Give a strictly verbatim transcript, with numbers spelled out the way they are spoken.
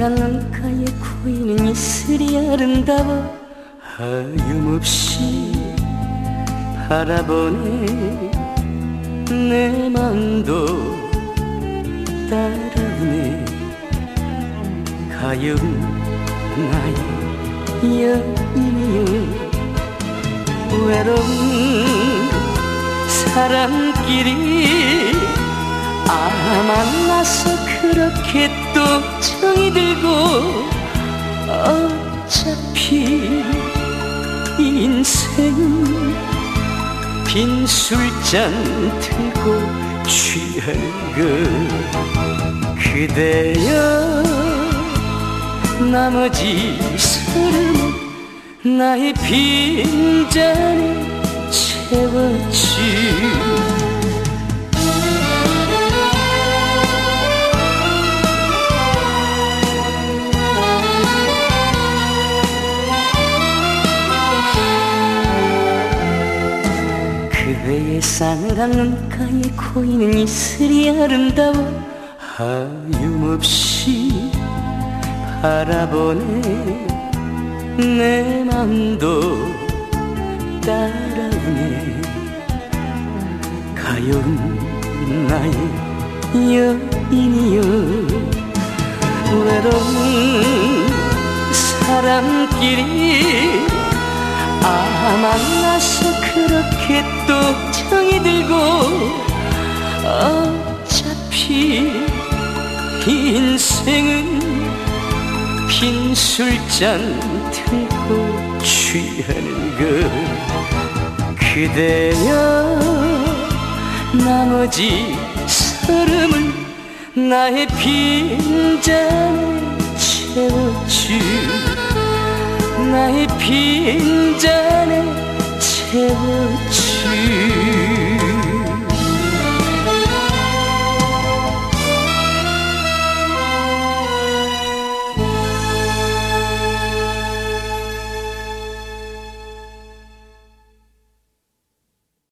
강가에 고이는 이슬이 아름다워 하염없이 바라보네. 내 맘도 따라오네. 가여운 나의 여인이여. 외로운 사람끼리 아 만나서 그렇게 또 정이 들고 어차피 인생은 빈 술잔 들고 취하는 것. 그대여 나머지 사람은 나의 빈잔에 채웠지. 그대의 싸늘한 눈가에 고이는 이슬이 아름다워 하염없이 바라보네. 내 맘도 따라오네. 가여운 나의 여인이여. 외로운 사람끼리 아 만나서 그렇게 또 정이 들고 어차피 인생은 빈 술잔 들고 취하는 것. 그대여 나머지 사람은 나의 빈잔에 채웠지. 나의 빈잔에 채웠지.